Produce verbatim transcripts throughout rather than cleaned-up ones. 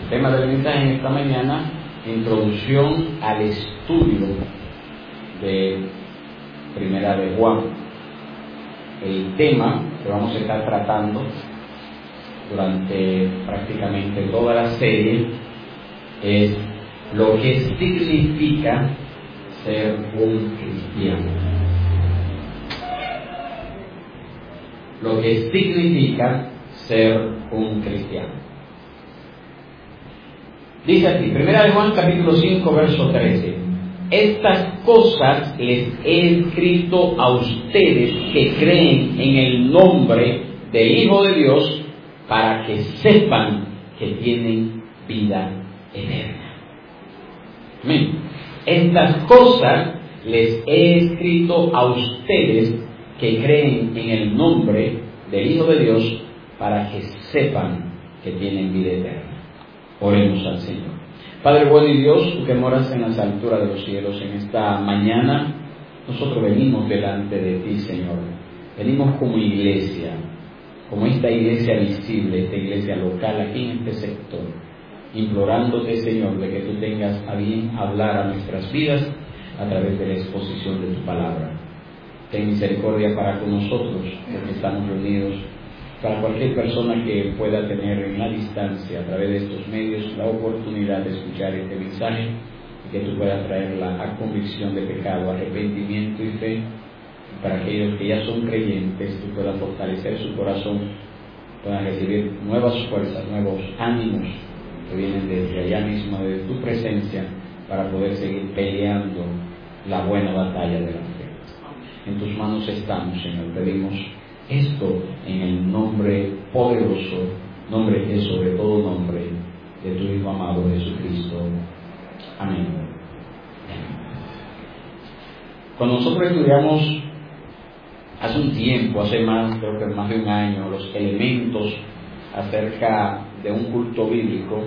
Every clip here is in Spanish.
tema del mensaje en esta mañana, introducción al estudio de Primera de Juan. El tema que vamos a estar tratando durante prácticamente toda la serie es lo que significa ser un cristiano. Lo que significa ser un cristiano. Dice así, Primera de Juan capítulo cinco verso trece: estas cosas les he escrito a ustedes que creen en el nombre del Hijo de Dios, para que sepan que tienen vida eterna. Amén. Estas cosas les he escrito a ustedes que creen en el nombre del Hijo de Dios, para que sepan que tienen vida eterna. Oremos al Señor. Padre bueno y Dios, tú que moras en las alturas de los cielos, en esta mañana nosotros venimos delante de ti, Señor. Venimos como iglesia, como esta iglesia visible, esta iglesia local aquí en este sector, implorándote, Señor, de que tú tengas a bien hablar a nuestras vidas a través de la exposición de tu palabra. Ten misericordia para con nosotros, porque estamos reunidos, para cualquier persona que pueda tener en la distancia, a través de estos medios, la oportunidad de escuchar este mensaje, y que tú puedas traerla a convicción de pecado, arrepentimiento y fe. Para aquellos que ya son creyentes, tú puedas fortalecer su corazón, puedan recibir nuevas fuerzas, nuevos ánimos que vienen desde allá mismo, de tu presencia, para poder seguir peleando la buena batalla de la fe. En tus manos estamos, Señor. Pedimos esto en el nombre poderoso, nombre que es sobre todo nombre, de tu Hijo amado Jesucristo. Amén. Cuando nosotros estudiamos hace un tiempo, hace más, creo que más de un año, los elementos acerca de un culto bíblico,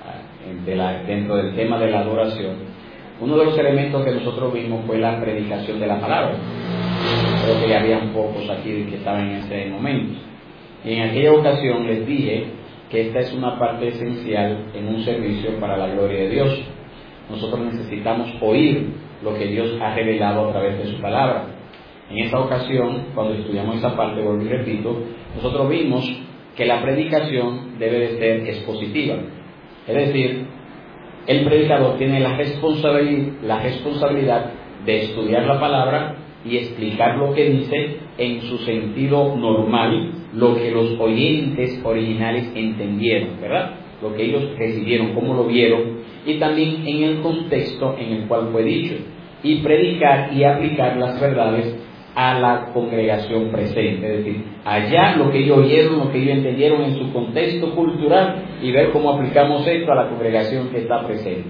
de la, dentro del tema de la adoración, uno de los elementos que nosotros vimos fue la predicación de la palabra. Creo que ya habían pocos aquí que estaban en ese momento. Y en aquella ocasión les dije que esta es una parte esencial en un servicio para la gloria de Dios. Nosotros necesitamos oír lo que Dios ha revelado a través de su palabra. En esa ocasión, cuando estudiamos esa parte, vuelvo y repito, nosotros vimos que la predicación debe de ser expositiva. Es decir, el predicador tiene la responsabilidad, la responsabilidad de estudiar la palabra y explicar lo que dice en su sentido normal, lo que los oyentes originales entendieron, ¿verdad? Lo que ellos recibieron, cómo lo vieron, y también en el contexto en el cual fue dicho, y predicar y aplicar las verdades a la congregación presente, es decir, allá lo que ellos oyeron, lo que ellos entendieron en su contexto cultural, y ver cómo aplicamos esto a la congregación que está presente.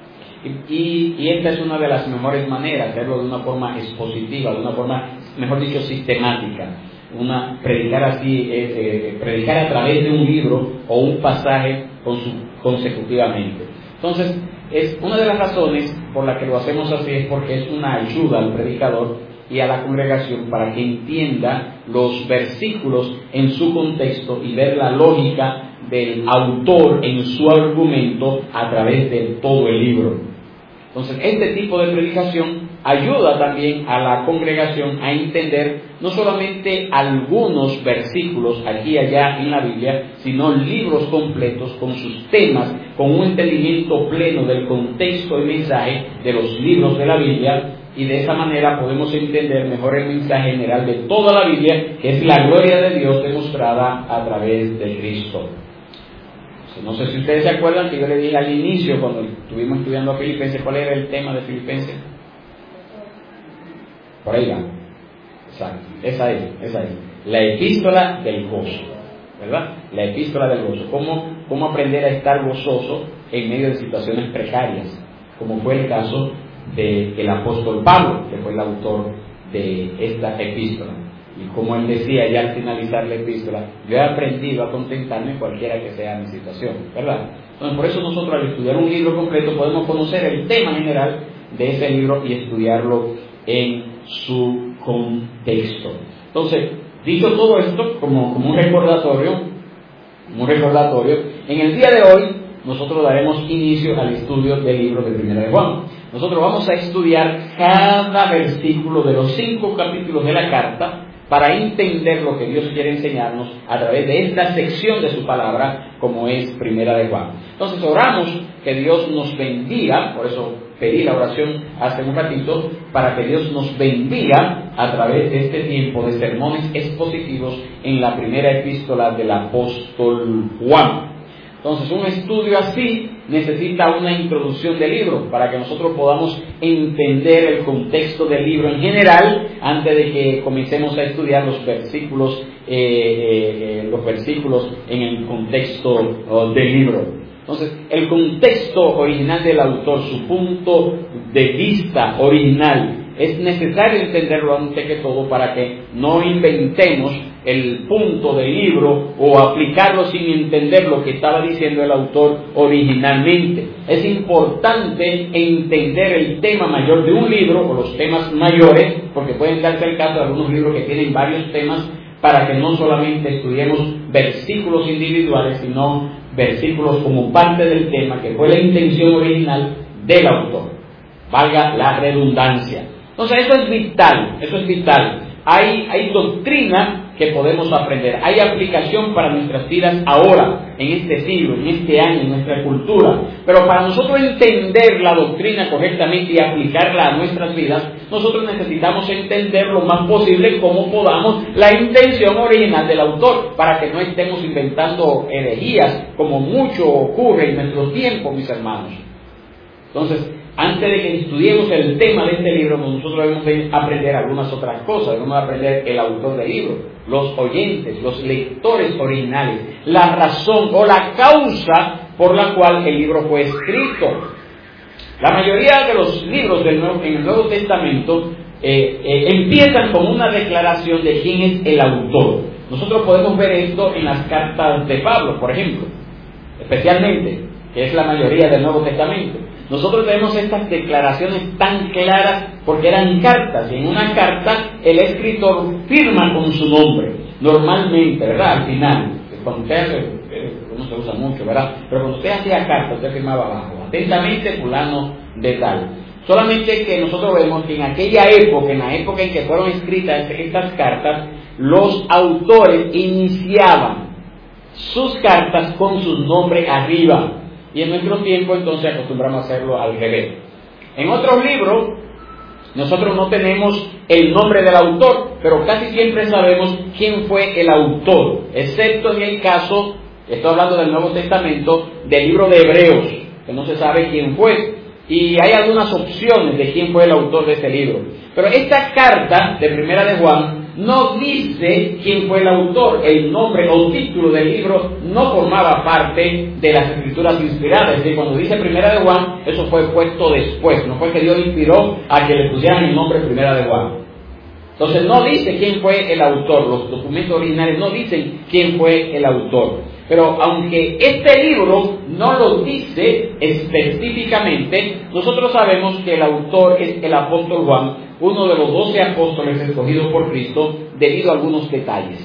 Y, y, y esta es una de las mejores maneras, hacerlo de una forma expositiva, de una forma, mejor dicho, sistemática. Una, predicar así, eh, eh, predicar a través de un libro o un pasaje consecutivamente. Entonces, es una de las razones por las que lo hacemos así, es porque es una ayuda al predicador y a la congregación para que entienda los versículos en su contexto y ver la lógica del autor en su argumento a través de todo el libro. Entonces, este tipo de predicación ayuda también a la congregación a entender no solamente algunos versículos aquí y allá en la Biblia, sino libros completos con sus temas, con un entendimiento pleno del contexto y mensaje de los libros de la Biblia, y de esa manera podemos entender mejor el mensaje general de toda la Biblia, que es la gloria de Dios demostrada a través de Cristo. No sé si ustedes se acuerdan que yo le dije al inicio, cuando estuvimos estudiando a Filipenses, ¿cuál era el tema de Filipenses? Por ahí va. Exacto. Esa es, esa es. La epístola del gozo, ¿verdad? La epístola del gozo. ¿Cómo, cómo aprender a estar gozoso en medio de situaciones precarias? Como fue el caso del apóstol Pablo, que fue el autor de esta epístola. Y como él decía ya al finalizar la epístola, yo he aprendido a contentarme cualquiera que sea mi situación, ¿verdad? Entonces, por eso nosotros al estudiar un libro completo podemos conocer el tema general de ese libro y estudiarlo en su contexto. Entonces, dicho todo esto, como, como un recordatorio, un recordatorio, en el día de hoy nosotros daremos inicio al estudio del libro de Primera de Juan. Nosotros vamos a estudiar cada versículo de los cinco capítulos de la carta para entender lo que Dios quiere enseñarnos a través de esta sección de su palabra, como es Primera de Juan. Entonces oramos que Dios nos bendiga, por eso pedí la oración hace un ratito, para que Dios nos bendiga a través de este tiempo de sermones expositivos en la primera epístola del apóstol Juan. Entonces, un estudio así necesita una introducción del libro para que nosotros podamos entender el contexto del libro en general antes de que comencemos a estudiar los versículos, eh, eh, los versículos en el contexto oh, del libro. Entonces, el contexto original del autor, su punto de vista original, es necesario entenderlo antes que todo para que no inventemos el punto del libro o aplicarlo sin entender lo que estaba diciendo el autor originalmente. Es importante entender el tema mayor de un libro o los temas mayores, porque pueden darse el caso de algunos libros que tienen varios temas, para que no solamente estudiemos versículos individuales, sino versículos como parte del tema, que fue la intención original del autor. Valga la redundancia. Entonces eso es vital, eso es vital. Hay, hay doctrina que podemos aprender, hay aplicación para nuestras vidas ahora, en este siglo, en este año, en nuestra cultura. Pero para nosotros entender la doctrina correctamente y aplicarla a nuestras vidas, nosotros necesitamos entender lo más posible como podamos la intención original del autor, para que no estemos inventando herejías, como mucho ocurre en nuestro tiempo, mis hermanos. Entonces, antes de que estudiemos el tema de este libro, nosotros debemos de aprender algunas otras cosas. Debemos aprender el autor del libro, los oyentes, los lectores originales, la razón o la causa por la cual el libro fue escrito. La mayoría de los libros del Nuevo, en el Nuevo Testamento eh, eh, empiezan con una declaración de quién es el autor. Nosotros podemos ver esto en las cartas de Pablo, por ejemplo, especialmente, que es la mayoría del Nuevo Testamento. Nosotros tenemos estas declaraciones tan claras porque eran cartas, y en una carta el escritor firma con su nombre, normalmente, ¿verdad? Al final, cuando usted hace, no se usa mucho, ¿verdad? Pero cuando usted hacía carta, usted firmaba abajo, atentamente fulano de tal. Solamente que nosotros vemos que en aquella época, en la época en que fueron escritas estas cartas, los autores iniciaban sus cartas con su nombre arriba. Y en nuestro tiempo entonces acostumbramos a hacerlo al revés. En otros libros nosotros no tenemos el nombre del autor, pero casi siempre sabemos quién fue el autor, excepto en el caso, estoy hablando del Nuevo Testamento, del libro de Hebreos, que no se sabe quién fue, y hay algunas opciones de quién fue el autor de ese libro. Pero esta carta de Primera de Juan no dice quién fue el autor. El nombre o título del libro no formaba parte de las escrituras inspiradas. Es decir, cuando dice Primera de Juan, eso fue puesto después. No fue que Dios inspiró a que le pusieran el nombre Primera de Juan. Entonces no dice quién fue el autor. Los documentos originales no dicen quién fue el autor. Pero aunque este libro no lo dice específicamente, nosotros sabemos que el autor es el apóstol Juan, uno de los doce apóstoles escogidos por Cristo, debido a algunos detalles.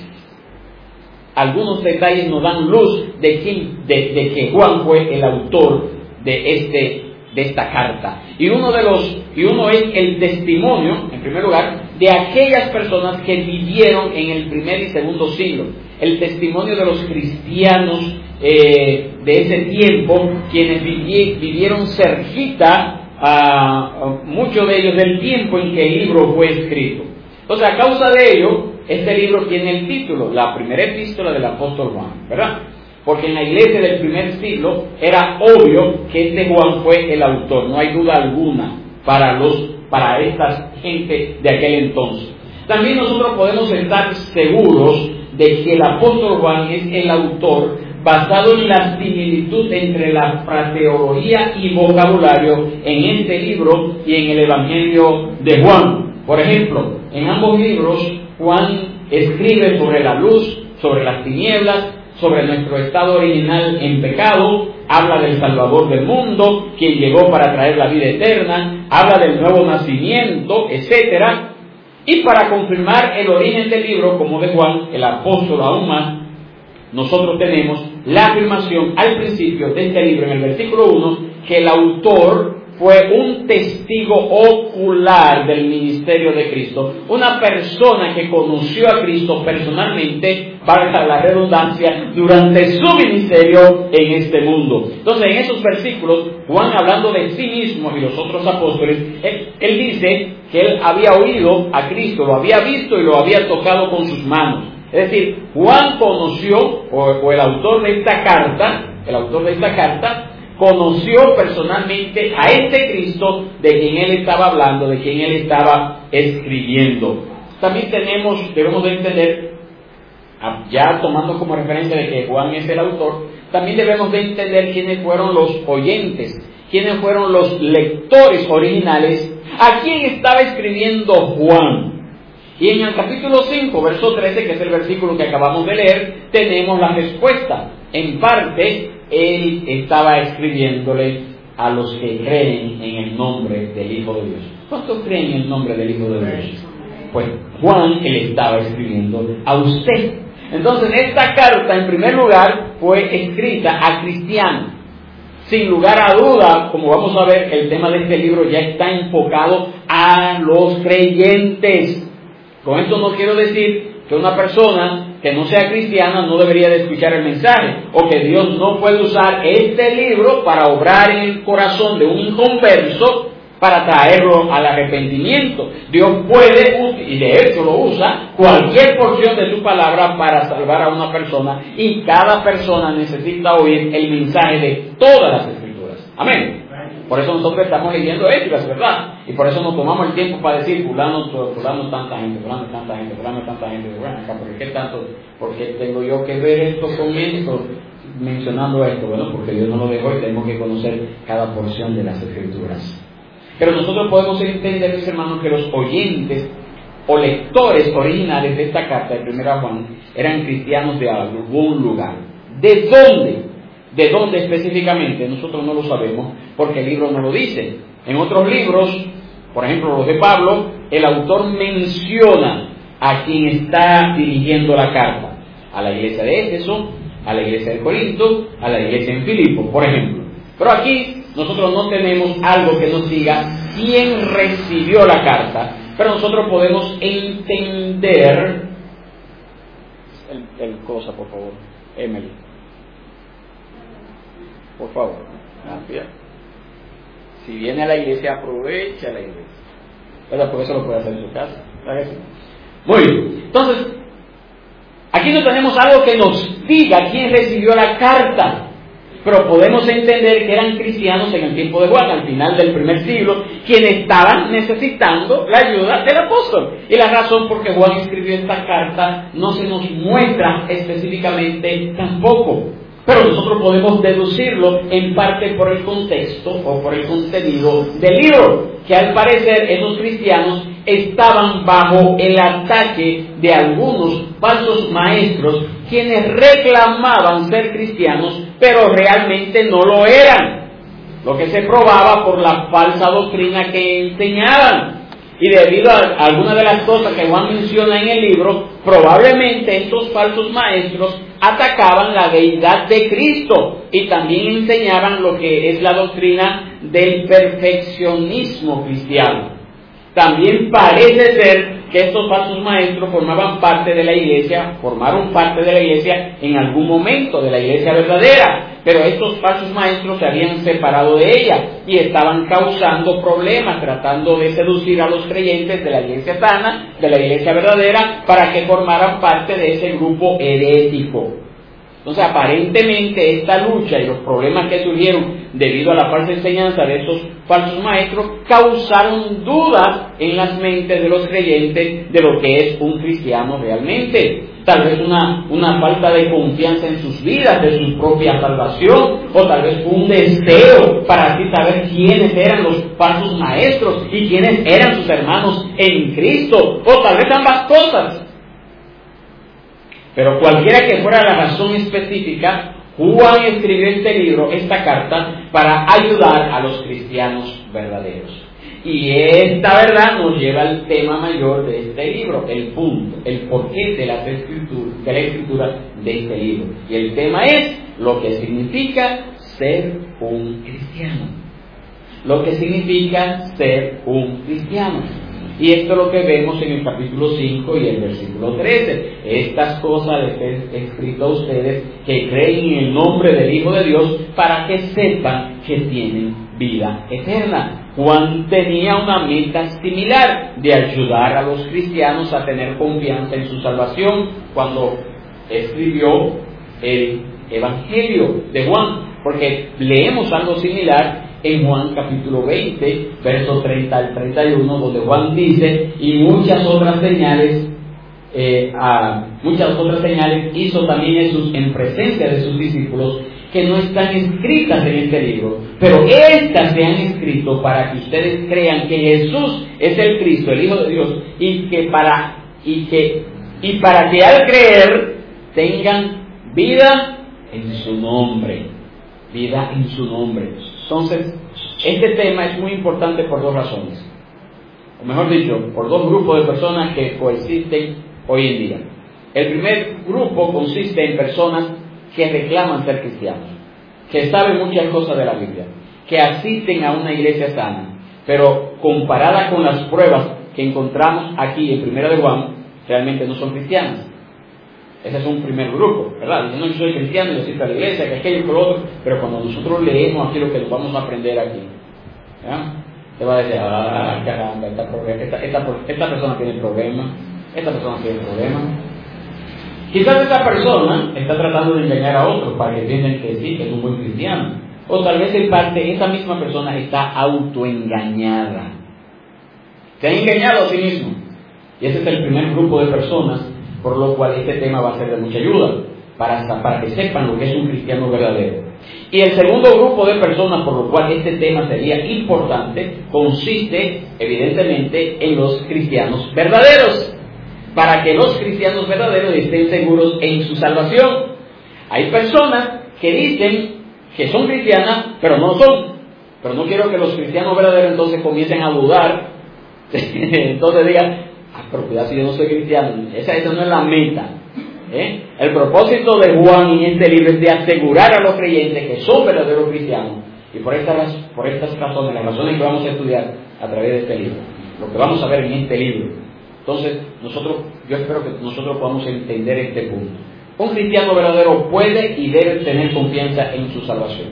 Algunos detalles nos dan luz de, quién, de, de que Juan fue el autor de, este, de esta carta. Y uno, de los, y uno es el testimonio, en primer lugar, de aquellas personas que vivieron en el primer y segundo siglo. El testimonio de los cristianos eh, de ese tiempo, quienes vivi, vivieron cerquita a muchos de ellos del tiempo en que el libro fue escrito. Entonces, a causa de ello, este libro tiene el título, la primera epístola del apóstol Juan, ¿verdad? Porque en la iglesia del primer siglo era obvio que este Juan fue el autor, no hay duda alguna para los para esta gente de aquel entonces. También nosotros podemos estar seguros de que el apóstol Juan es el autor basado en la similitud entre la fraseología y vocabulario en este libro y en el Evangelio de Juan. Por ejemplo, en ambos libros Juan escribe sobre la luz, sobre las tinieblas, sobre nuestro estado original en pecado, habla del Salvador del mundo, quien llegó para traer la vida eterna, habla del nuevo nacimiento, etcétera. Y para confirmar el origen del libro, como de Juan, el apóstol aún más, nosotros tenemos la afirmación al principio de este libro, en el versículo uno, que el autor fue un testigo ocular del ministerio de Cristo, una persona que conoció a Cristo personalmente, valga la redundancia, durante su ministerio en este mundo. Entonces, en esos versículos, Juan, hablando de sí mismo y los otros apóstoles, él, él dice que él había oído a Cristo, lo había visto y lo había tocado con sus manos. Es decir, Juan conoció, o, o el autor de esta carta, el autor de esta carta, conoció personalmente a este Cristo de quien él estaba hablando, de quien él estaba escribiendo. También tenemos, debemos de entender, ya tomando como referencia de que Juan es el autor, también debemos de entender quiénes fueron los oyentes, quiénes fueron los lectores originales, a quién estaba escribiendo Juan. Y en el capítulo cinco, verso trece, que es el versículo que acabamos de leer, tenemos la respuesta. En parte, él estaba escribiéndole a los que creen en el nombre del Hijo de Dios. ¿Cuántos creen en el nombre del Hijo de Dios? Pues Juan, él estaba escribiendo a usted. Entonces, esta carta, en primer lugar, fue escrita a cristianos. Sin lugar a duda, como vamos a ver, el tema de este libro ya está enfocado a los creyentes. Con esto no quiero decir que una persona que no sea cristiana no debería de escuchar el mensaje, o que Dios no puede usar este libro para obrar en el corazón de un inconverso para traerlo al arrepentimiento. Dios puede, y de hecho lo usa, cualquier porción de su palabra para salvar a una persona, y cada persona necesita oír el mensaje de todas las Escrituras. Amén. Por eso nosotros estamos leyendo Esdras, ¿verdad? Y por eso nos tomamos el tiempo para decir, fulano, fulano tanta gente, fulano tanta gente, fulano tanta gente, fulano acá, ¿por qué tanto? ¿Por qué tengo yo que ver esto con esto? Mencionando esto, bueno, porque Dios no lo dejó y tenemos que conocer cada porción de las Escrituras. Pero nosotros podemos entender, mis hermanos, que los oyentes o lectores originales de esta carta de Primera Juan eran cristianos de algún lugar. ¿De dónde? ¿De dónde específicamente? Nosotros no lo sabemos porque el libro no lo dice. En otros libros, por ejemplo los de Pablo, el autor menciona a quien está dirigiendo la carta. A la iglesia de Éfeso, a la iglesia de Corinto, a la iglesia en Filipo, por ejemplo. Pero aquí nosotros no tenemos algo que nos diga quién recibió la carta, pero nosotros podemos entender el, el cosa, por favor, Emily. Por favor, gracias. Si viene a la iglesia, aprovecha la iglesia, ¿verdad? Por eso lo puede hacer en su casa. Muy bien. Entonces, aquí no tenemos algo que nos diga quién recibió la carta, pero podemos entender que eran cristianos en el tiempo de Juan, al final del primer siglo, quienes estaban necesitando la ayuda del apóstol. Y la razón por que Juan escribió esta carta no se nos muestra específicamente tampoco. Pero nosotros podemos deducirlo en parte por el contexto o por el contenido del libro, que al parecer esos cristianos estaban bajo el ataque de algunos falsos maestros, quienes reclamaban ser cristianos, pero realmente no lo eran, lo que se probaba por la falsa doctrina que enseñaban. Y debido a algunas de las cosas que Juan menciona en el libro, probablemente estos falsos maestros atacaban la deidad de Cristo y también enseñaban lo que es la doctrina del perfeccionismo cristiano. También parece ser que estos falsos maestros formaban parte de la iglesia, formaron parte de la iglesia en algún momento, de la iglesia verdadera, pero estos falsos maestros se habían separado de ella y estaban causando problemas, tratando de seducir a los creyentes de la iglesia sana, de la iglesia verdadera, para que formaran parte de ese grupo herético. Entonces, aparentemente esta lucha y los problemas que surgieron debido a la falsa enseñanza de esos falsos maestros causaron dudas en las mentes de los creyentes de lo que es un cristiano realmente. Tal vez una, una falta de confianza en sus vidas, de su propia salvación, o tal vez un deseo para así saber quiénes eran los falsos maestros y quiénes eran sus hermanos en Cristo, o tal vez ambas cosas. Pero cualquiera que fuera la razón específica, Juan escribió este libro, esta carta, para ayudar a los cristianos verdaderos. Y esta verdad nos lleva al tema mayor de este libro, el punto, el porqué de, las escrituras, de la escritura de este libro. Y el tema es lo que significa ser un cristiano. Lo que significa ser un cristiano. Y esto es lo que vemos en el capítulo cinco y el versículo trece. Estas cosas les he escrito a ustedes que creen en el nombre del Hijo de Dios para que sepan que tienen vida eterna. Juan tenía una meta similar de ayudar a los cristianos a tener confianza en su salvación cuando escribió el Evangelio de Juan, porque leemos algo similar en Juan capítulo veinte, versos treinta al treinta y uno, donde Juan dice, y muchas otras señales, eh, a, muchas otras señales hizo también Jesús en presencia de sus discípulos, que no están escritas en este libro, pero estas se han escrito para que ustedes crean que Jesús es el Cristo, el Hijo de Dios, y que para, y que, y para que al creer tengan vida en su nombre, vida en su nombre. Entonces, este tema es muy importante por dos razones, o mejor dicho, por dos grupos de personas que coexisten hoy en día. El primer grupo consiste en personas que reclaman ser cristianos, que saben muchas cosas de la Biblia, que asisten a una iglesia sana, pero comparada con las pruebas que encontramos aquí en Primera de Juan, realmente no son cristianas. Ese es un primer grupo, ¿verdad? Dicen, no, yo soy cristiano, yo asisto a la iglesia, que aquello, que lo otro, pero cuando nosotros leemos aquí lo que vamos a aprender aquí, ¿ya? Te va a decir, ah, caramba, esta, esta, esta, esta persona tiene problemas, esta persona tiene problemas. Quizás esta persona está tratando de engañar a otros para que piensen que sí, que es un buen cristiano. O tal vez en parte esa misma persona está autoengañada. Se ha engañado a sí mismo. Y ese es el primer grupo de personas, por lo cual este tema va a ser de mucha ayuda, para, para que sepan lo que es un cristiano verdadero. Y el segundo grupo de personas, por lo cual este tema sería importante, consiste evidentemente en los cristianos verdaderos, para que los cristianos verdaderos estén seguros en su salvación. Hay personas que dicen que son cristianas, pero no son. Pero no quiero que los cristianos verdaderos entonces comiencen a dudar, entonces digan, ah, pero cuidado si yo no soy cristiano. Esa, esa no es la meta. ¿eh? El propósito de Juan en este libro es de asegurar a los creyentes que son verdaderos cristianos. Y por estas, por estas razones, las razones que vamos a estudiar a través de este libro, lo que vamos a ver en este libro. Entonces, nosotros, yo espero que nosotros podamos entender este punto. Un cristiano verdadero puede y debe tener confianza en su salvación.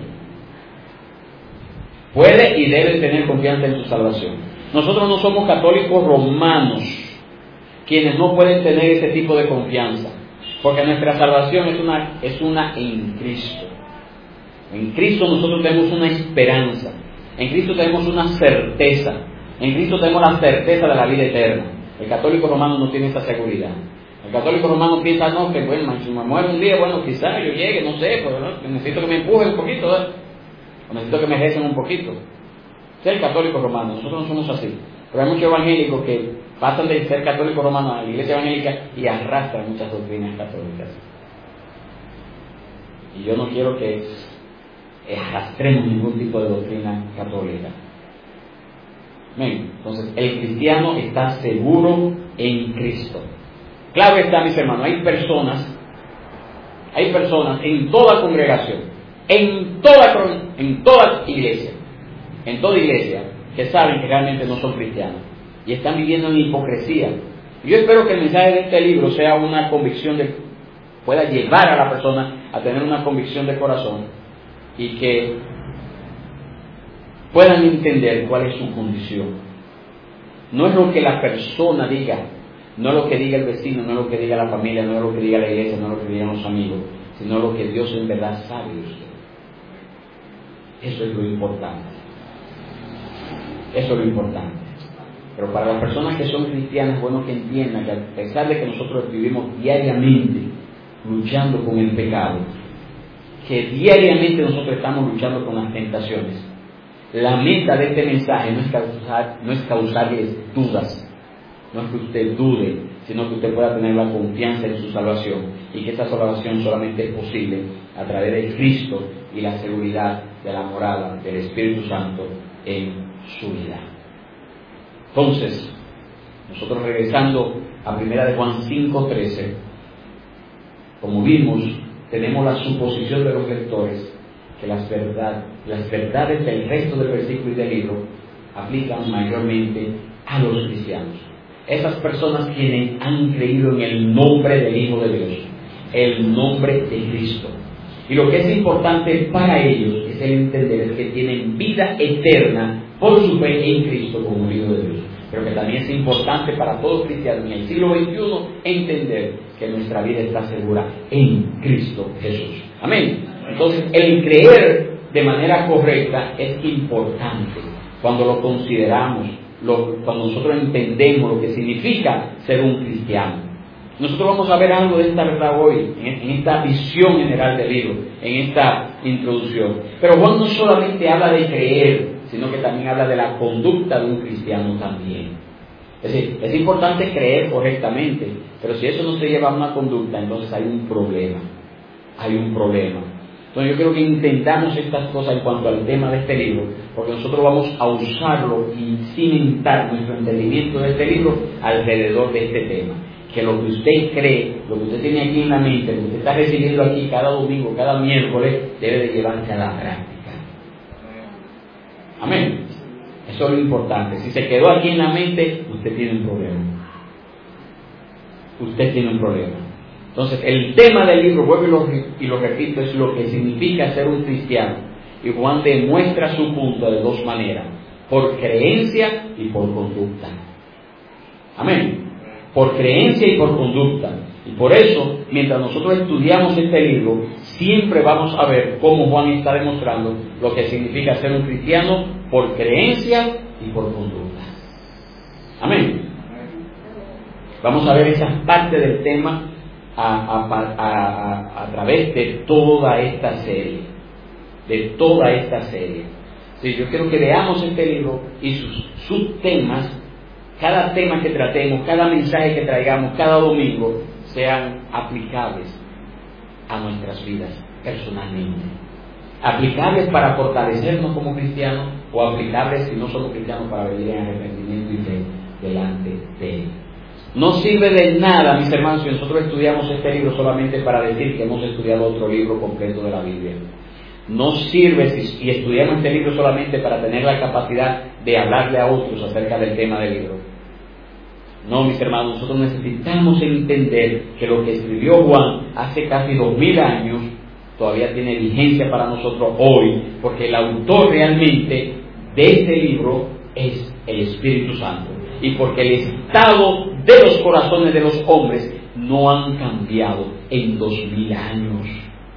Puede y debe tener confianza en su salvación. Nosotros no somos católicos romanos, quienes no pueden tener ese tipo de confianza, porque nuestra salvación es una, es una en Cristo. En Cristo nosotros tenemos una esperanza, en Cristo tenemos una certeza, en Cristo tenemos la certeza de la vida eterna. El católico romano no tiene esa seguridad. El católico romano piensa, no, que bueno, si me muero un día, bueno, quizás yo llegue, no sé, pero ¿no? necesito que me empujen un poquito, ¿verdad? O necesito que me recen un poquito. Ese es el católico romano, nosotros no somos así. Pero hay muchos evangélicos que pasan de ser católico romano a la iglesia evangélica y arrastran muchas doctrinas católicas. Y yo no quiero que arrastremos ningún tipo de doctrina católica. Bien, entonces el cristiano está seguro en Cristo. Claro está, mis hermanos, hay personas, hay personas en toda congregación, en toda, en toda iglesia, en toda iglesia, que saben que realmente no son cristianos y están viviendo en hipocresía. Yo espero que el mensaje de este libro sea una convicción de, pueda llevar a la persona a tener una convicción de corazón y que puedan entender cuál es su condición. No es lo que la persona diga, no es lo que diga el vecino, no es lo que diga la familia, no es lo que diga la iglesia, no es lo que digan los amigos, sino lo que Dios en verdad sabe de usted. Eso es lo importante. Eso es lo importante. Pero para las personas que son cristianas, es bueno que entiendan que a pesar de que nosotros vivimos diariamente luchando con el pecado, que diariamente nosotros estamos luchando con las tentaciones, la meta de este mensaje no es causar, no es causarles dudas, no es que usted dude, sino que usted pueda tener la confianza en su salvación y que esa salvación solamente es posible a través de Cristo y la seguridad de la morada del Espíritu Santo en su vida. Entonces, nosotros regresando a primera de Juan cinco trece, como vimos, tenemos la suposición de los lectores que las, verdad, las verdades del resto del versículo y del libro aplican mayormente a los cristianos. Esas personas quienes han creído en el nombre del Hijo de Dios, el nombre de Cristo. Y lo que es importante para ellos es el entender que tienen vida eterna por su fe en Cristo como Hijo de Dios. Pero que también es importante para todo cristiano en el siglo veintiuno entender que nuestra vida está segura en Cristo Jesús. Amén. Entonces, el creer de manera correcta es importante cuando lo consideramos, lo, cuando nosotros entendemos lo que significa ser un cristiano. Nosotros vamos a ver algo de esta verdad hoy, en, en esta visión general del libro, en esta introducción. Pero Juan no solamente habla de creer, sino que también habla de la conducta de un cristiano también. Es decir, es importante creer correctamente, pero si eso no se lleva a una conducta, entonces hay un problema. Hay un problema. Entonces yo creo que intentamos estas cosas en cuanto al tema de este libro, porque nosotros vamos a usarlo y cimentar nuestro entendimiento de este libro alrededor de este tema. Que lo que usted cree, lo que usted tiene aquí en la mente, lo que usted está recibiendo aquí cada domingo, cada miércoles, debe de llevarse a la práctica. Amén. Eso es lo importante. Si se quedó aquí en la mente, usted tiene un problema. Usted tiene un problema. Entonces, el tema del libro, vuelvo y lo, y lo repito, es lo que significa ser un cristiano. Y Juan demuestra su punto de dos maneras: por creencia y por conducta. Amén. Por creencia y por conducta. Y por eso, mientras nosotros estudiamos este libro, siempre vamos a ver cómo Juan está demostrando lo que significa ser un cristiano por creencia y por conducta. Amén. Vamos a ver esas partes del tema a, a, a, a, a través de toda esta serie. De toda esta serie. Sí, yo quiero que veamos este libro y sus subtemas. Cada tema que tratemos, cada mensaje que traigamos cada domingo, sean aplicables a nuestras vidas personalmente. Aplicables para fortalecernos como cristianos, o aplicables si no somos cristianos para vivir en arrepentimiento y fe delante de Él. No sirve de nada, mis hermanos, si nosotros estudiamos este libro solamente para decir que hemos estudiado otro libro completo de la Biblia. No sirve si estudiamos este libro solamente para tener la capacidad de hablarle a otros acerca del tema del libro. No, mis hermanos, nosotros necesitamos entender que lo que escribió Juan hace casi dos mil años todavía tiene vigencia para nosotros hoy, porque el autor realmente de este libro es el Espíritu Santo, y porque el estado de los corazones de los hombres no han cambiado en dos mil años.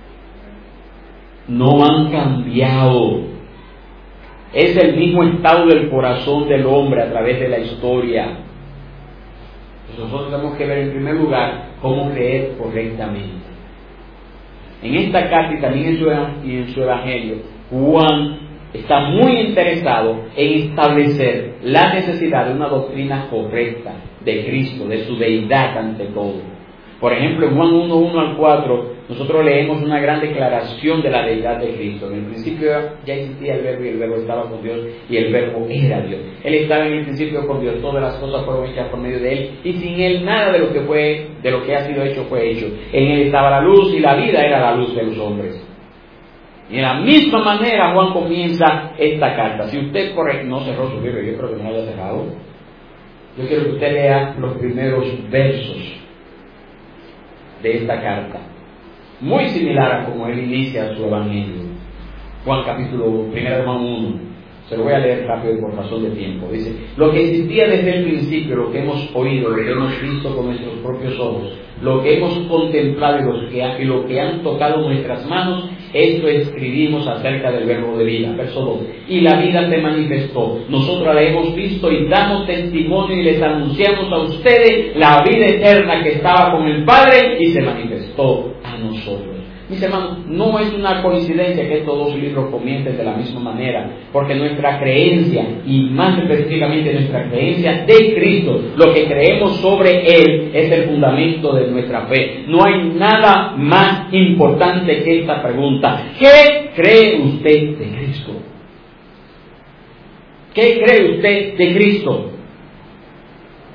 No han cambiado. Es el mismo estado del corazón del hombre a través de la historia. Entonces nosotros tenemos que ver en primer lugar cómo creer correctamente. En esta carta y también en su, y en su evangelio, Juan está muy interesado en establecer la necesidad de una doctrina correcta de Cristo, de su deidad ante todo. Por ejemplo, en Juan uno, uno al cuatro, nosotros leemos una gran declaración de la deidad de Cristo. En el principio ya existía el verbo y el verbo estaba con Dios y el verbo era Dios. Él estaba en el principio con Dios, todas las cosas fueron hechas por medio de Él y sin Él nada de lo que fue, de lo que ha sido hecho fue hecho. En Él estaba la luz y la vida era la luz de los hombres. Y de la misma manera Juan comienza esta carta. Si usted corre, no cerró su libro, yo creo que no lo haya cerrado. Yo quiero que usted lea los primeros versos de esta carta, muy similar a como él inicia su evangelio. Juan capítulo primero de Juan uno, se lo voy a leer rápido por razón de tiempo. Dice: lo que existía desde el principio, lo que hemos oído, lo que hemos visto con nuestros propios ojos, lo que hemos contemplado y, los que ha, y lo que han tocado nuestras manos, esto escribimos acerca del verbo de vida. Verso dos: y la vida se manifestó, nosotros la hemos visto y damos testimonio y les anunciamos a ustedes la vida eterna que estaba con el Padre y se manifestó a nosotros. Mis hermanos, no es una coincidencia que estos dos libros comiencen de la misma manera, porque nuestra creencia, y más específicamente nuestra creencia de Cristo, lo que creemos sobre Él, es el fundamento de nuestra fe. No hay nada más importante que esta pregunta: ¿qué cree usted de Cristo? ¿Qué cree usted de Cristo?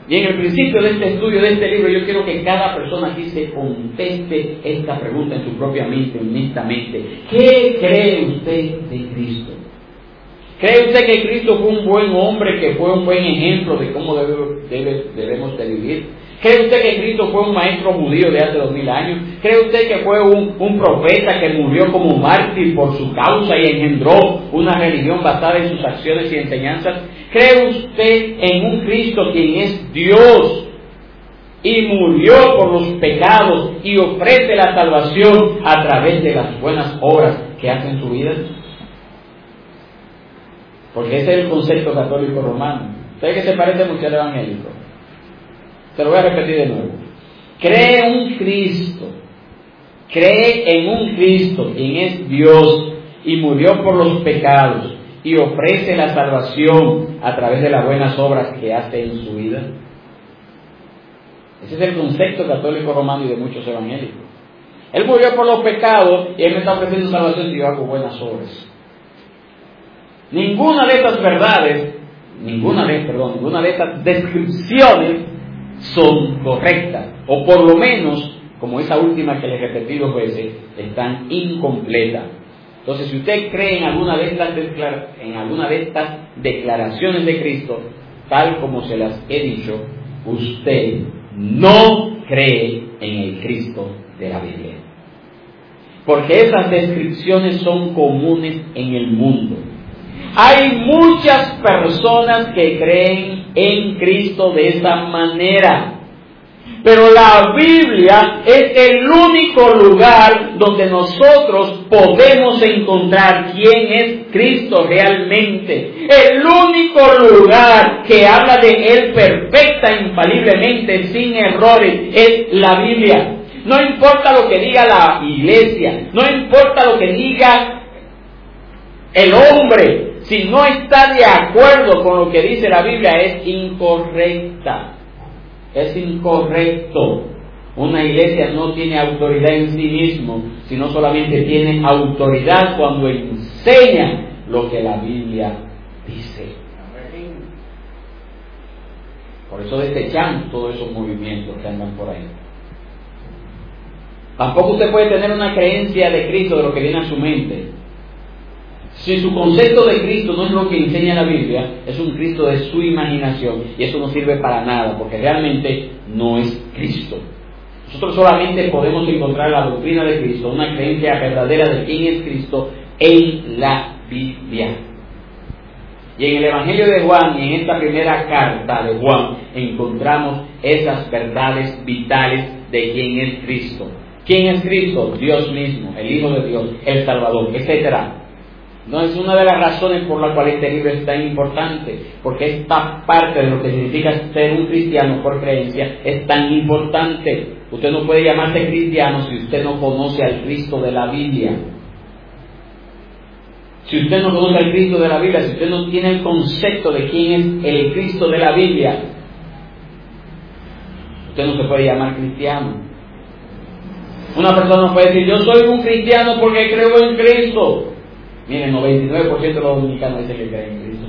Y en el principio de este estudio, de este libro, yo quiero que cada persona aquí se conteste esta pregunta en su propia mente, honestamente. ¿Qué cree usted de Cristo? ¿Cree usted que Cristo fue un buen hombre, que fue un buen ejemplo de cómo debe, debe, debemos de vivir? ¿Cree usted que Cristo fue un maestro judío de hace dos mil años? ¿Cree usted que fue un, un profeta que murió como mártir por su causa y engendró una religión basada en sus acciones y enseñanzas? ¿Cree usted en un Cristo quien es Dios y murió por los pecados y ofrece la salvación a través de las buenas obras que hace en su vida? Porque ese es el concepto católico romano. ¿Sabe que se parece mucho al evangélico? Se lo voy a repetir de nuevo. Cree en un Cristo, cree en un Cristo quien es Dios y murió por los pecados y ofrece la salvación a través de las buenas obras que hace en su vida. Ese es el concepto católico romano y de muchos evangélicos. Él murió por los pecados y Él me está ofreciendo salvación si yo hago buenas obras. Ninguna de estas verdades, ninguna de, perdón, ninguna de estas descripciones son correctas, o por lo menos, como esa última que les repetí dos veces, están incompletas. Entonces, si usted cree en alguna de estas declara- en alguna de estas declaraciones de Cristo, tal como se las he dicho, usted no cree en el Cristo de la Biblia. Porque esas descripciones son comunes en el mundo. Hay muchas personas que creen en Cristo de esa manera, pero la Biblia es el único lugar donde nosotros podemos encontrar quién es Cristo realmente. El único lugar que habla de Él perfecta, infaliblemente, sin errores, es la Biblia. No importa lo que diga la iglesia, no importa lo que diga el hombre, si no está de acuerdo con lo que dice la Biblia, es incorrecta. Es incorrecto. Una iglesia no tiene autoridad en sí mismo, sino solamente tiene autoridad cuando enseña lo que la Biblia dice. Por eso desechamos todos esos movimientos que andan por ahí. Tampoco usted puede tener una creencia de Cristo, de lo que viene a su mente, si su concepto de Cristo no es lo que enseña la Biblia, es un Cristo de su imaginación, y eso no sirve para nada, porque realmente no es Cristo. Nosotros solamente podemos encontrar la doctrina de Cristo, una creencia verdadera de quién es Cristo, en la Biblia. Y en el Evangelio de Juan, y en esta primera carta de Juan, encontramos esas verdades vitales de quién es Cristo. ¿Quién es Cristo? Dios mismo, el Hijo de Dios, el Salvador, etcétera. No es una de las razones por las cuales este libro es tan importante, porque esta parte de lo que significa ser un cristiano por creencia es tan importante. Usted no puede llamarse cristiano si usted no conoce al Cristo de la Biblia. Si usted no conoce al Cristo de la Biblia, si usted no tiene el concepto de quién es el Cristo de la Biblia, usted no se puede llamar cristiano. Una persona puede decir, yo soy un cristiano porque creo en Cristo. Miren, noventa y nueve por ciento de los dominicanos dicen que creen en Cristo.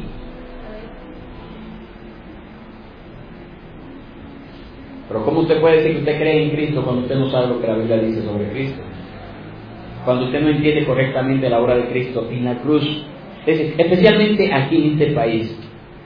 Pero ¿cómo usted puede decir que usted cree en Cristo cuando usted no sabe lo que la Biblia dice sobre Cristo? Cuando usted no entiende correctamente la obra de Cristo en la cruz. Es decir, especialmente aquí en este país,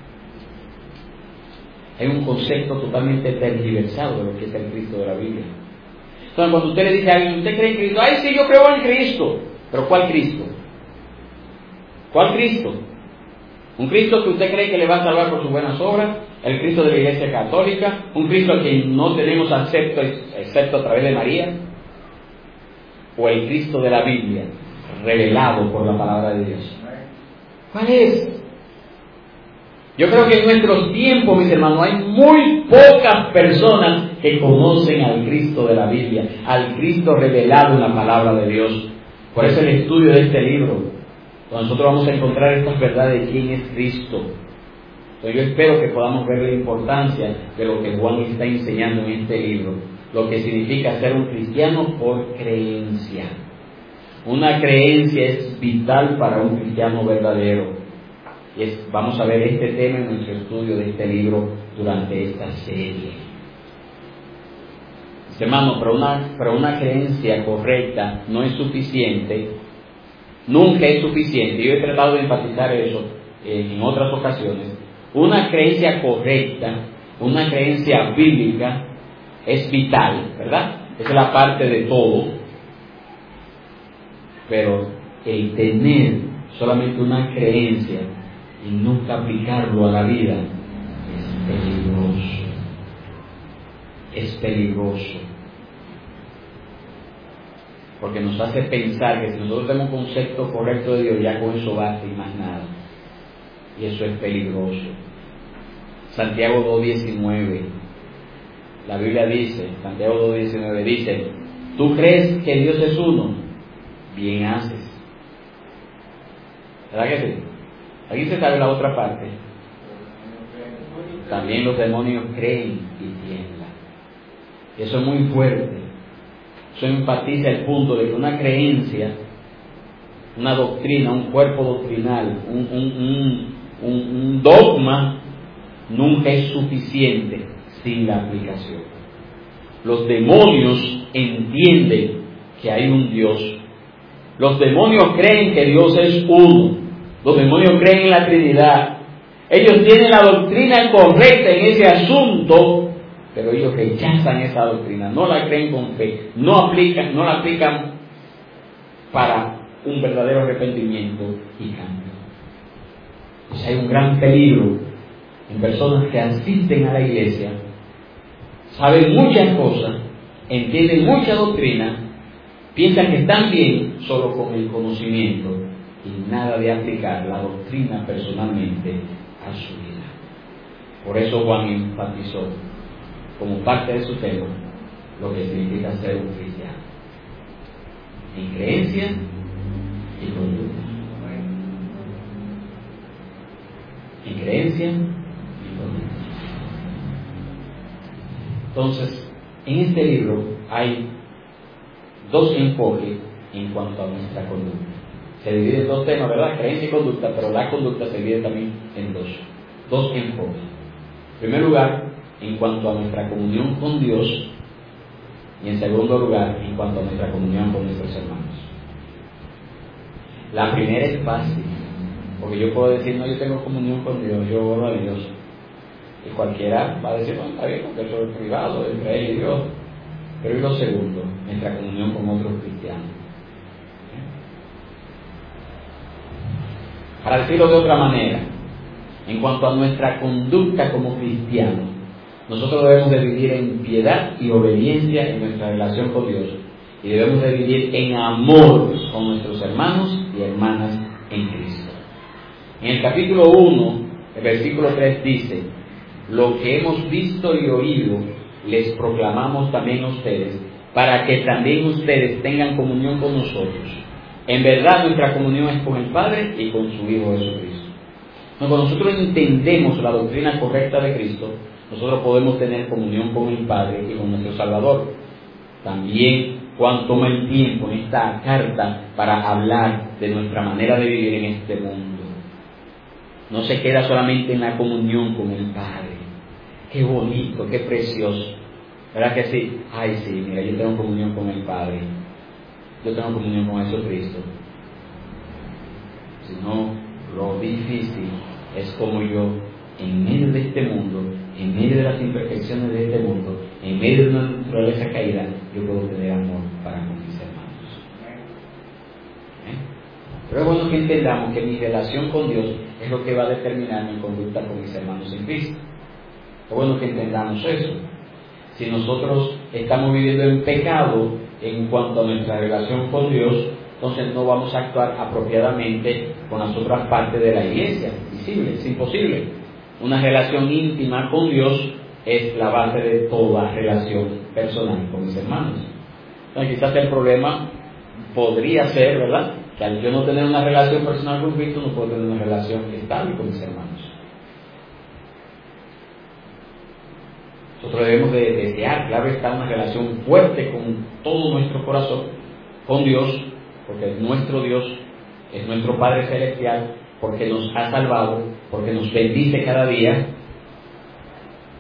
hay un concepto totalmente tergiversado de lo que es el Cristo de la Biblia. Entonces, cuando usted le dice a alguien, ¿usted cree en Cristo? ¡Ay, sí, yo creo en Cristo! ¿Pero cuál Cristo? ¿Cuál Cristo? ¿Un Cristo que usted cree que le va a salvar por sus buenas obras? ¿El Cristo de la Iglesia Católica? ¿Un Cristo al que no tenemos acepto excepto a través de María? ¿O el Cristo de la Biblia, revelado por la palabra de Dios? ¿Cuál es? Yo creo que en nuestros tiempos, mis hermanos, hay muy pocas personas que conocen al Cristo de la Biblia, al Cristo revelado en la palabra de Dios. Por eso el estudio de este libro, nosotros vamos a encontrar estas verdades de quién es Cristo. Entonces yo espero que podamos ver la importancia de lo que Juan está enseñando en este libro, lo que significa ser un cristiano por creencia. Una creencia es vital para un cristiano verdadero. Y es, vamos a ver este tema en nuestro estudio de este libro durante esta serie. Hermano, pero una, pero una creencia correcta no es suficiente, nunca es suficiente. Yo he tratado de enfatizar eso eh, en otras ocasiones. Una creencia correcta, una creencia bíblica es vital, ¿verdad? Es la parte de todo. Pero el tener solamente una creencia y nunca aplicarlo a la vida es peligroso. Es peligroso. Porque nos hace pensar que si nosotros tenemos un concepto correcto de Dios, ya con eso basta y más nada. Y eso es peligroso. Santiago dos diecinueve, la Biblia dice, Santiago dos diecinueve dice, ¿tú crees que Dios es uno? Bien haces. ¿Verdad que sí? Aquí se sabe la otra parte. También los demonios creen y tiemblan. Y eso es muy fuerte. Eso enfatiza el punto de que una creencia, una doctrina, un cuerpo doctrinal, un, un, un, un, un dogma, nunca es suficiente sin la aplicación. Los demonios entienden que hay un Dios. Los demonios creen que Dios es uno. Los demonios creen en la Trinidad. Ellos tienen la doctrina correcta en ese asunto, pero ellos rechazan esa doctrina, no la creen con fe, no aplican, no la aplican para un verdadero arrepentimiento y cambio. Pues hay un gran peligro en personas que asisten a la iglesia, saben muchas cosas, entienden mucha doctrina, piensan que están bien solo con el conocimiento y nada de aplicar la doctrina personalmente a su vida. Por eso Juan enfatizó como parte de su tema lo que significa ser un cristiano en creencia y conducta. En creencia y conducta. Entonces, en este libro hay dos enfoques en cuanto a nuestra conducta. Se divide en dos temas, ¿verdad? Creencia y conducta, pero la conducta se divide también en dos. Dos enfoques. En primer lugar, en cuanto a nuestra comunión con Dios, y en segundo lugar, en cuanto a nuestra comunión con nuestros hermanos. La primera es fácil, porque yo puedo decir, no, yo tengo comunión con Dios, yo oro a Dios. Y cualquiera va a decir, bueno, está bien, porque eso es privado, entre él y Dios. Pero y lo segundo, nuestra comunión con otros cristianos. Para decirlo de otra manera, en cuanto a nuestra conducta como cristianos, nosotros debemos de vivir en piedad y obediencia en nuestra relación con Dios, y debemos de vivir en amor con nuestros hermanos y hermanas en Cristo. En el capítulo uno, el versículo tres dice, lo que hemos visto y oído les proclamamos también a ustedes, para que también ustedes tengan comunión con nosotros. En verdad nuestra comunión es con el Padre y con su Hijo Jesucristo. Cuando nosotros entendemos la doctrina correcta de Cristo, nosotros podemos tener comunión con el Padre y con nuestro Salvador. También Juan toma el tiempo en esta carta para hablar de nuestra manera de vivir en este mundo. No se queda solamente en la comunión con el Padre. Qué bonito, qué precioso. ¿Verdad que sí? Ay, sí, mira, yo tengo comunión con el Padre. Yo tengo comunión con Jesucristo. Si no, lo difícil es como yo, en medio de este mundo, en medio de las imperfecciones de este mundo, en medio de una naturaleza caída, yo puedo tener amor para con mis hermanos. ¿Eh? Pero es bueno que entendamos que mi relación con Dios es lo que va a determinar mi conducta con mis hermanos en Cristo. Es bueno que entendamos eso. Si nosotros estamos viviendo en pecado en cuanto a nuestra relación con Dios, entonces no vamos a actuar apropiadamente con las otras partes de la iglesia. Visible, es imposible. Una relación íntima con Dios es la base de toda relación personal con mis hermanos. Entonces quizás el problema podría ser, ¿verdad?, que al yo no tener una relación personal con Cristo, no puedo tener una relación estable con mis hermanos. Nosotros debemos de desear, claro está, una relación fuerte con todo nuestro corazón, con Dios, porque es nuestro Dios, es nuestro Padre Celestial, porque nos ha salvado, porque nos bendice cada día.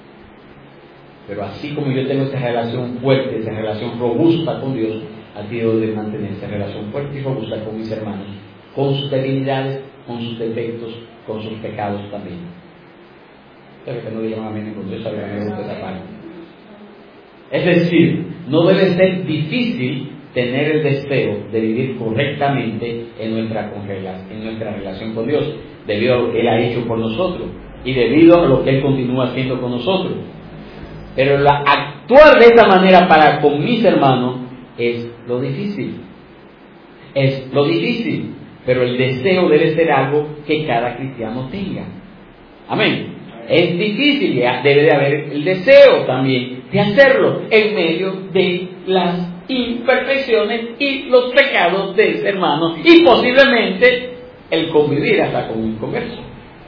Pero así como yo tengo esa relación fuerte, esa relación robusta con Dios, así debo de mantener esa relación fuerte y robusta con mis hermanos, con sus debilidades, con sus defectos, con sus pecados también. Espero que no digan amén con Dios, sabe que me gusta esa parte. Es decir, no debe ser difícil tener el deseo de vivir correctamente en nuestra, en nuestra relación con Dios, debido a lo que Él ha hecho por nosotros y debido a lo que Él continúa haciendo con nosotros. Pero la, actuar de esta manera para con mis hermanos es lo difícil. Es lo difícil. Pero el deseo debe ser algo que cada cristiano tenga. Amén. Es difícil, debe de haber el deseo también de hacerlo en medio de las imperfecciones y los pecados de ese hermano y posiblemente el convivir hasta con un converso.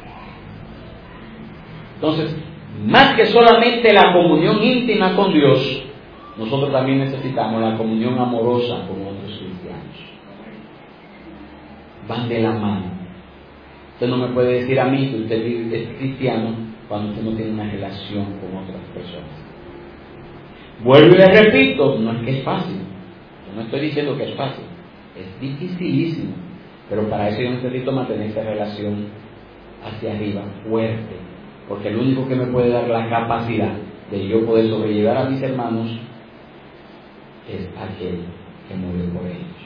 Entonces, más que solamente la comunión íntima con Dios, nosotros también necesitamos la comunión amorosa con otros cristianos. Van de la mano. Usted no me puede decir a mí que usted es cristiano cuando usted no tiene una relación con otras personas. Vuelvo y le repito, no es que es fácil. Yo no estoy diciendo que es fácil. Es dificilísimo. Pero para eso yo necesito mantener esa relación hacia arriba, fuerte. Porque el único que me puede dar la capacidad de yo poder sobrellevar a mis hermanos es aquel que murió por ellos.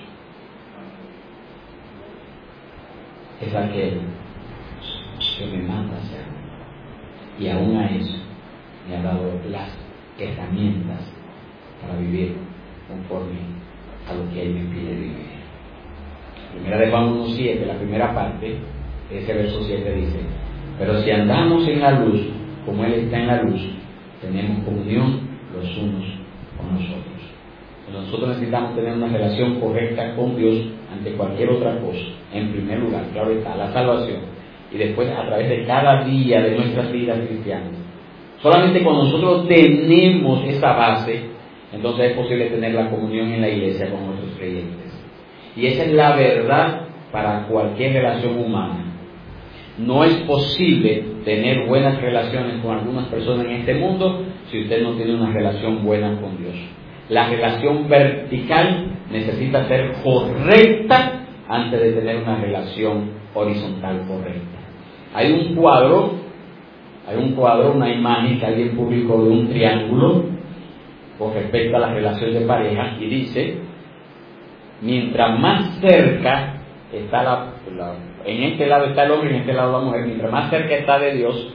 Es aquel que me manda a hacer. Y aún a eso me ha dado las herramientas para vivir conforme a lo que Él me pide vivir. Primera de Juan uno siete, la primera parte de ese verso siete dice: pero si andamos en la luz, como Él está en la luz, tenemos comunión los unos con nosotros. Entonces nosotros necesitamos tener una relación correcta con Dios ante cualquier otra cosa. En primer lugar, claro está, la salvación. Y después a través de cada día de nuestras vidas cristianas. Solamente cuando nosotros tenemos esa base, entonces es posible tener la comunión en la iglesia con otros creyentes. Y esa es la verdad para cualquier relación humana. No es posible tener buenas relaciones con algunas personas en este mundo si usted no tiene una relación buena con Dios. La relación vertical necesita ser correcta antes de tener una relación horizontal correcta. Hay un cuadro, hay un cuadro, una imagen que alguien publicó de un triángulo con respecto a la relación de pareja y dice: mientras más cerca está la, la en este lado está el hombre y en este lado la mujer, mientras más cerca está de Dios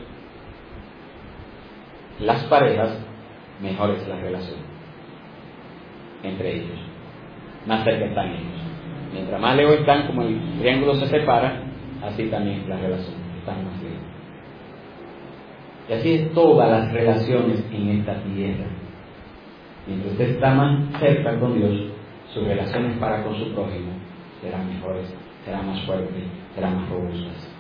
las parejas, mejor es la relación entre ellos, más cerca están ellos. Mientras más lejos están, como el triángulo se separa, así también la relación, están más lejos. Y así es todas las relaciones en esta tierra. Mientras usted está más cerca con Dios, sus relaciones para con su prójimo serán mejores, serán más fuertes, serán más robustas.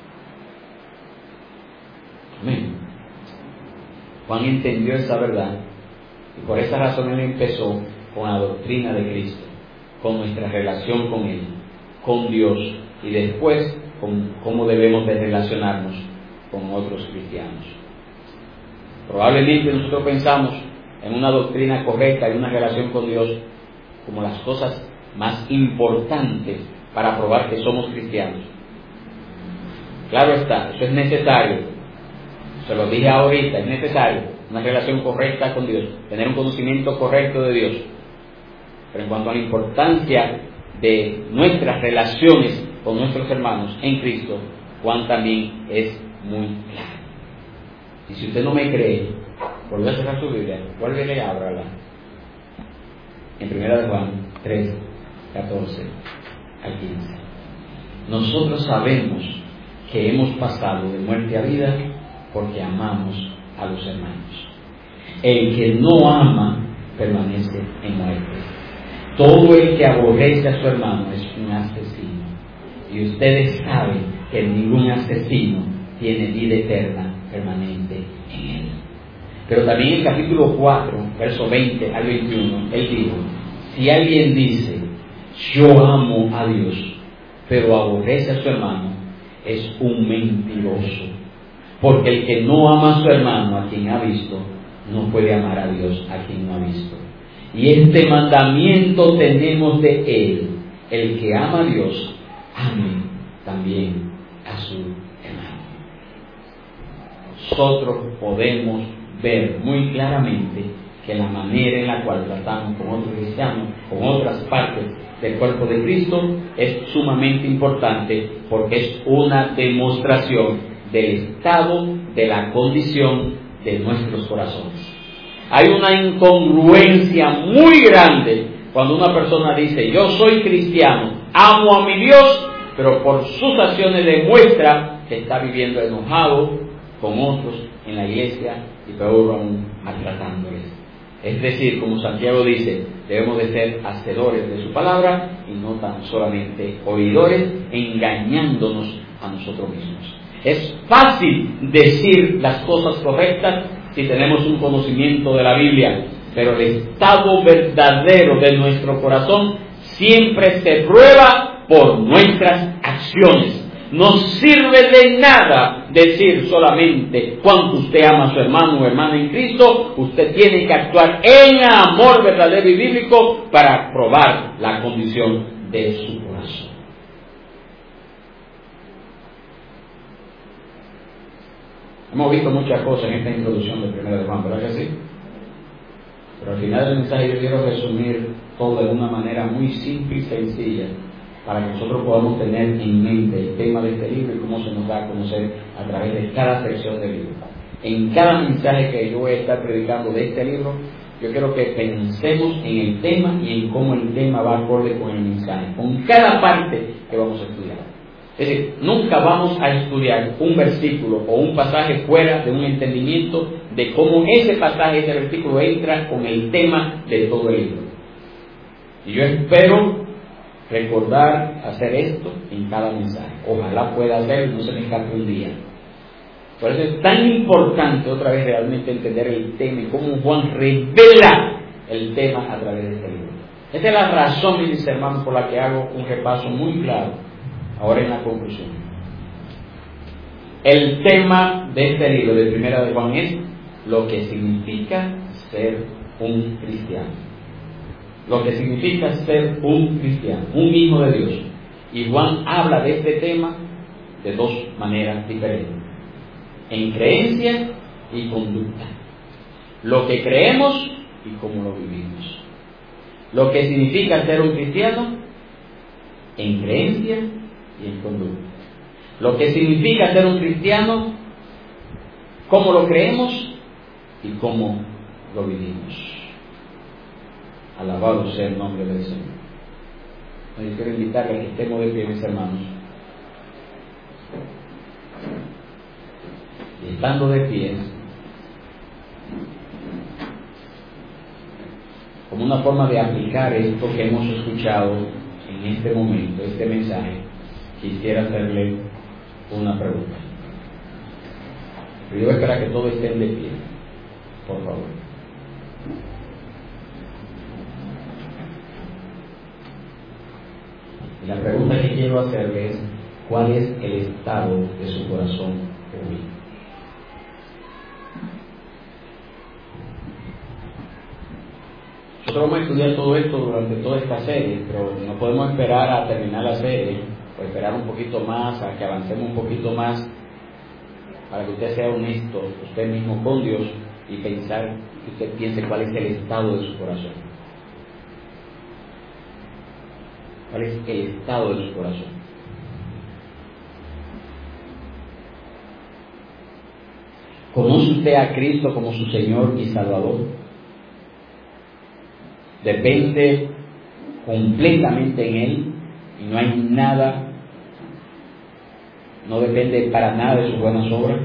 Amén. Juan entendió esa verdad y por esa razón él empezó con la doctrina de Cristo, con nuestra relación con Él, con Dios, y después con cómo debemos de relacionarnos con otros cristianos. Probablemente nosotros pensamos en una doctrina correcta y una relación con Dios como las cosas más importantes para probar que somos cristianos. Claro está, eso es necesario. Se lo dije ahorita, es necesario una relación correcta con Dios, tener un conocimiento correcto de Dios. Pero en cuanto a la importancia de nuestras relaciones con nuestros hermanos en Cristo, Juan también es muy claro. Y si usted no me cree, vuelve a cerrar su Biblia, vuelve y ábrala. En primera de Juan tres, catorce al quince. Nosotros sabemos que hemos pasado de muerte a vida porque amamos a los hermanos. El que no ama permanece en muerte. Todo el que aborrece a su hermano es un asesino. Y ustedes saben que ningún asesino tiene vida eterna permanente en él. Pero también en el capítulo cuatro, verso veinte al veintiuno, él dijo: si alguien dice, yo amo a Dios, pero aborrece a su hermano, es un mentiroso. Porque el que no ama a su hermano, a quien ha visto, no puede amar a Dios a quien no ha visto. Y este mandamiento tenemos de Él: el que ama a Dios, ame también a su hermano. Nosotros podemos ver muy claramente que la manera en la cual tratamos con otros cristianos, con otras partes del cuerpo de Cristo, es sumamente importante, porque es una demostración del estado, de la condición de nuestros corazones. Hay una incongruencia muy grande cuando una persona dice: yo soy cristiano, amo a mi Dios, pero por sus acciones demuestra que está viviendo enojado con otros en la iglesia y peor aún, maltratándoles. Es decir, como Santiago dice, debemos de ser hacedores de su palabra y no tan solamente oidores, engañándonos a nosotros mismos. Es fácil decir las cosas correctas si tenemos un conocimiento de la Biblia, pero el estado verdadero de nuestro corazón siempre se prueba por nuestras acciones. No sirve de nada decir solamente cuánto usted ama a su hermano o hermana en Cristo. Usted tiene que actuar en amor verdadero y bíblico para probar la condición de su corazón. Hemos visto muchas cosas en esta introducción del primero de Juan, ¿verdad que sí? Pero al final del mensaje yo quiero resumir todo de una manera muy simple y sencilla, para que nosotros podamos tener en mente el tema de este libro y cómo se nos da a conocer a través de cada sección del libro. En cada mensaje que yo voy a estar predicando de este libro, yo quiero que pensemos en el tema y en cómo el tema va acorde con el mensaje, con cada parte que vamos a estudiar. Es decir, nunca vamos a estudiar un versículo o un pasaje fuera de un entendimiento de cómo ese pasaje, ese versículo entra con el tema de todo el libro. Y yo espero recordar hacer esto en cada mensaje. Ojalá pueda hacerlo, no se me escape un día. Por eso es tan importante otra vez realmente entender el tema y cómo Juan revela el tema a través de este libro. Esta es la razón, mis hermanos, por la que hago un repaso muy claro ahora en la conclusión. El tema de este libro de Primera de Juan es lo que significa ser un cristiano. Lo que significa ser un cristiano, un hijo de Dios. Y Juan habla de este tema de dos maneras diferentes: en creencia y conducta. Lo que creemos y cómo lo vivimos. Lo que significa ser un cristiano en creencia y en conducta. Lo que significa ser un cristiano, cómo lo creemos y cómo lo vivimos. Alabado sea el nombre del Señor. Yo quiero invitarles a que estemos de pie, mis hermanos. Y estando de pie, como una forma de aplicar esto que hemos escuchado en este momento, este mensaje, quisiera hacerle una pregunta. Pero yo voy a esperar que todos estén de pie, por favor. Y la pregunta que quiero hacerle es: ¿cuál es el estado de su corazón hoy? Nosotros vamos a estudiar todo esto durante toda esta serie, pero no podemos esperar a terminar la serie, o esperar un poquito más, a que avancemos un poquito más, para que usted sea honesto, usted mismo con Dios, y pensar, que usted piense cuál es el estado de su corazón. ¿Cuál es el estado de su corazón? ¿Conoce usted a Cristo como su Señor y Salvador? ¿Depende completamente en Él y no hay nada, no depende para nada de sus buenas obras?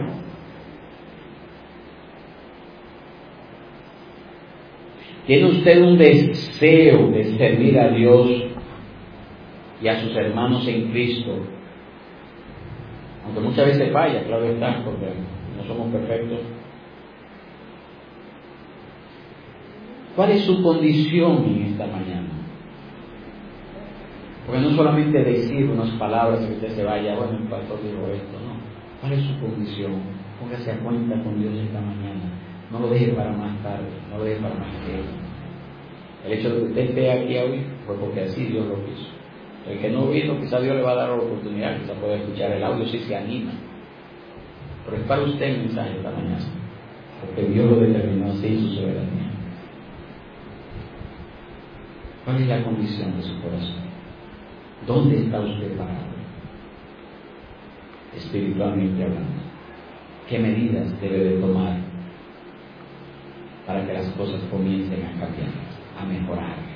¿Tiene usted un deseo de servir a Dios y a sus hermanos en Cristo? Aunque muchas veces falla, claro está, porque no somos perfectos. ¿Cuál es su condición en esta mañana? Porque no solamente decir unas palabras y que usted se vaya, bueno, el pastor dijo esto, no. ¿Cuál es su condición? Póngase a cuenta con Dios esta mañana. No lo deje para más tarde, no lo deje para más tiempo. El hecho de que usted esté aquí hoy fue porque así Dios lo quiso. El que no vino, quizá Dios le va a dar la oportunidad, quizá pueda escuchar el audio si se anima. Pero es para usted el mensaje esta mañana, porque Dios lo determinó así en su soberanía. ¿Cuál es la condición de su corazón? ¿Dónde está usted parado? Espiritualmente hablando. ¿Qué medidas debe de tomar para que las cosas comiencen a cambiar, a mejorar?